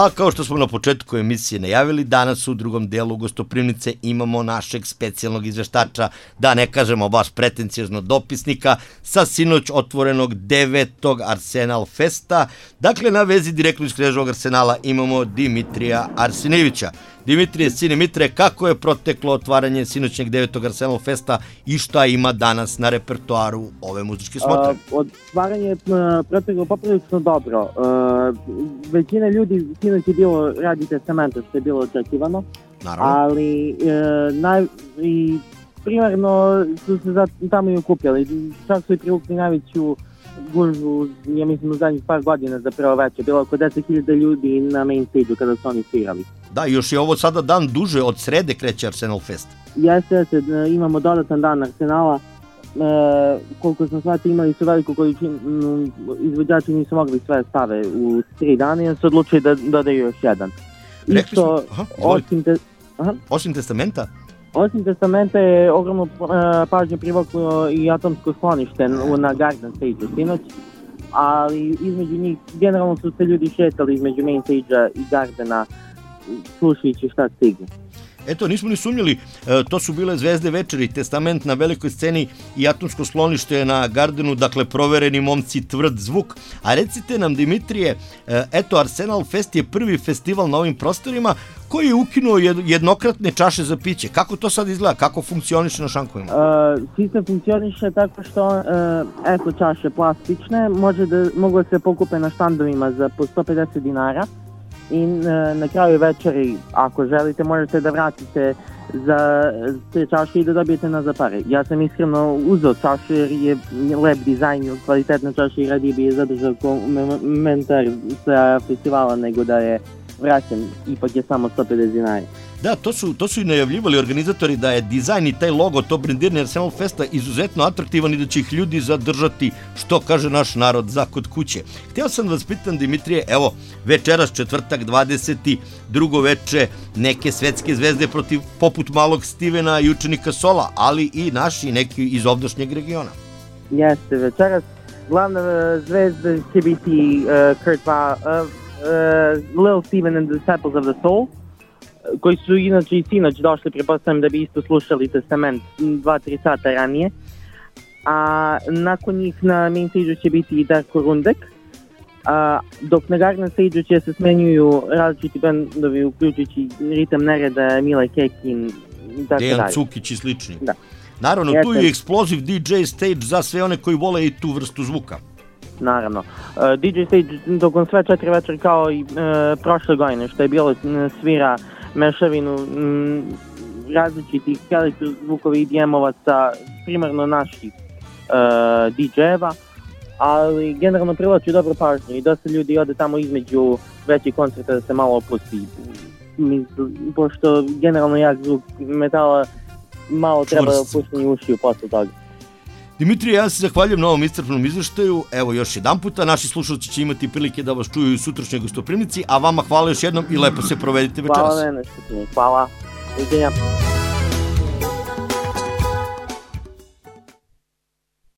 A kao što smo na početku emisije najavili, danas u drugom delu gostoprimnice imamo našeg specijalnog izveštača, da ne kažemo baš pretencijozno dopisnika, sa sinoć otvorenog 9. Arsenal Festa. Dakle, na vezi direktno iz Kneževog Arsenala imamo Dimitrija Arsenijevića. Dimitrije, sine Mitre, kako je proteklo otvaranje sinoćnjeg 9. Arsenal Festa i šta ima danas na repertoaru ove muzičke smotre? Otvaranje je proteklo poprilično dobro. Većina ljudi sinoć je bilo radi testamenta, što je bilo očekivano. Naravno. Ali i primarno su se tamo i okupljali. Čak su i privukli najveću gužvu, ja mislim, u zadnjih par godina za prvo veče. Bilo oko 10.000 ljudi na main stage-u kada su oni svirali. Da, još je ovo sada dan duže, od srede kreće Arsenal Fest. Jeste, imamo dodatan dan Arsenala. Koliko sam shvatio, imali su veliku količinu, izvođači nisu mogli sve stave u 3 dana i su odlučili da dodaju još jedan. Rekli smo, osim testamenta? Osim testamenta je ogromno pažnju privuklo i atomsko sklonište na Garden stage-u sinoć, ali između njih generalno su se ljudi šetali između main stage-a i Gardena slušajući šta stigne. Eto, nismo ni sumnjali, to su bile Zvezde večeri, Testament na velikoj sceni i atomsko sklonište na Gardenu, dakle provereni momci, tvrd zvuk. A recite nam, Dimitrije, eto, Arsenal Fest je prvi festival na ovim prostorima koji je ukinuo jednokratne čaše za piće. Kako to sad izgleda? Kako funkcioniše na šankovima? Sistem funkcioniše tako što eto čaše plastične mogu da se pokupe na štandovima za po 150 dinara. I na kraju večeri, ako želite, možete da vratite za te čaše i da dobijete na za pare. Ja sam iskreno uzeo čaše jer je lep dizajn, kvalitetna čaša i radije bi je zadržao komentar sa festivala nego da je vraćan, ipak je samo 150 dinara. Da, to su i najavljivali organizatori da je dizajn i taj logo, to brendiranje Arsenal Festa izuzetno atraktivan i da će ih ljudi zadržati, što kaže naš narod, za kod kuće. Hteo sam da vas pitam, Dimitrije, evo, večeras četvrtak 20. drugo veče, neke svetske zvezde poput malog Stevena i učenika Sola, ali i naši neki iz ovdašnjeg regiona. Jeste, večeras glavna zvezda će biti Lil Steven and the Disciples of the Soul, koji su inače i sinoć došli, pretpostavljam da bi isto slušali Testament 2-3 sata ranije. A nakon njih na main stage-u će biti i Darko Rundek, dok na Garden stage-u će se smenjuju različiti bendovi, uključujući Ritam Nereda, Mile Kekin i tako dalje. Dejan Cukić i slični. Da. Naravno, tu je Explosive DJ stage za sve one koji vole i tu vrstu zvuka. Naravno. DJ stage tokom sve 4 večer kao i prošle godine, što je bilo svira mešavinu različitih elektrozvukova i EDM-ovaca, primarno naših DJ-eva, ali generalno privlači dobro pažnju i dosta ljudi ode tamo između većih koncerta da se malo opusti. Pošto generalno jak zvuk metala malo treba opuštenje ušiju posle toga. Dimitrije, ja se zahvaljujem na ovom iscrpnom izveštaju. Evo još jedan puta, naši slušalci će imati prilike da vas čuju u sutrašnjoj gostoprimnici, a vama hvala još jednom i lepo se provedite večeras. Hvala mene, hvala. Viđenja.